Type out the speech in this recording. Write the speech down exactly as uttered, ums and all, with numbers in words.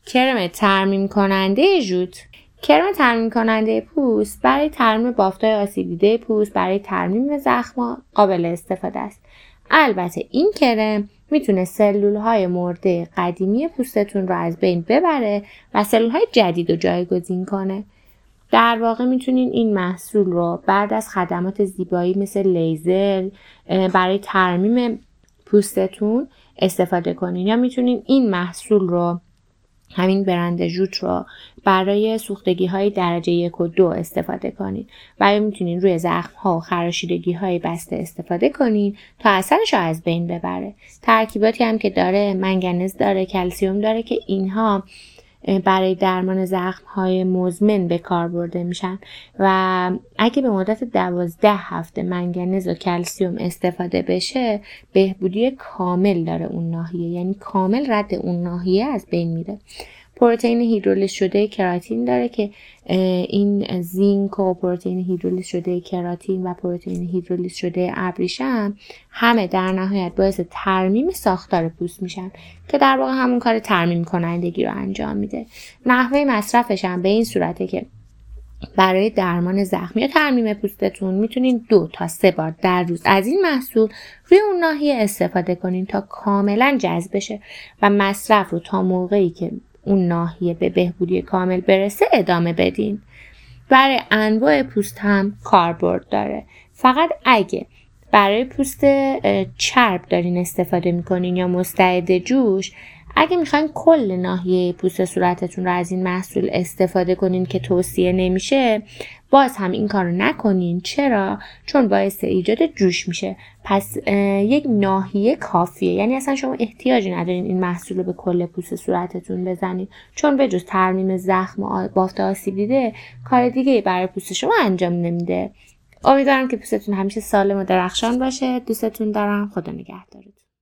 کرم ترمیم کننده ژوت. کرم ترمیم کننده پوست برای ترمیم بافت‌های آسیب دیده پوست، برای ترمیم زخم‌ها قابل استفاده است. البته این کرم میتونه سلول‌های مرده قدیمی پوستتون رو از بین ببره و سلول‌های جدید رو جایگزین کنه. در واقع میتونین این محصول رو بعد از خدمات زیبایی مثل لیزر برای ترمیم پوستتون استفاده کنین، یا میتونین این محصول رو، همین برند ژوت رو، برای سوختگی های درجه یک و دو استفاده کنین و یا میتونین روی زخم ها و خراشیدگی های بسته استفاده کنین تا اثرش رو از بین ببره. ترکیباتی هم که داره، منگنز داره، کلسیم داره که اینها برای درمان زخم‌های مزمن به کار برده میشن و اگه به مدت دوازده هفته منگنز و کلسیم استفاده بشه، بهبودی کامل داره اون ناحیه، یعنی کامل رد اون ناحیه از بین میره. پروتئین هیدرولیز شده کراتین داره که این زینک و پروتئین هیدرولیز شده کراتین و پروتئین هیدرولیز شده ابریشم همه در نهایت باعث ترمیم ساختار پوست میشن که در واقع همون کار ترمیم کنندگی رو انجام میده. نحوه مصرفش هم به این صورته که برای درمان زخم یا ترمیم پوستتون میتونین دو تا سه بار در روز از این محصول روی اون ناحیه استفاده کنین تا کاملا جذب بشه و مصرف رو تا موقعی که اون ناحیه به بهبودی کامل برسه ادامه بدین. برای انواع پوست هم کاربرد داره. فقط اگه برای پوست چرب دارین استفاده میکنین یا مستعد جوش، اگه میخواین کل ناحیه پوست صورتتون رو از این محصول استفاده کنین که توصیه نمیشه، باز هم این کارو نکنین. چرا؟ چون باعث ایجاد جوش میشه. پس یک ناحیه کافیه، یعنی اصلا شما احتیاجی ندارین این محصول رو به کل پوست صورتتون بزنین، چون به جز ترمیم زخم و بافت آسیب دیده کار دیگه برای پوست شما انجام نمیده. امیدوارم که پوستتون همیشه سالم و درخشان باشه. دوستتون دارم. خدا نگهدارتون.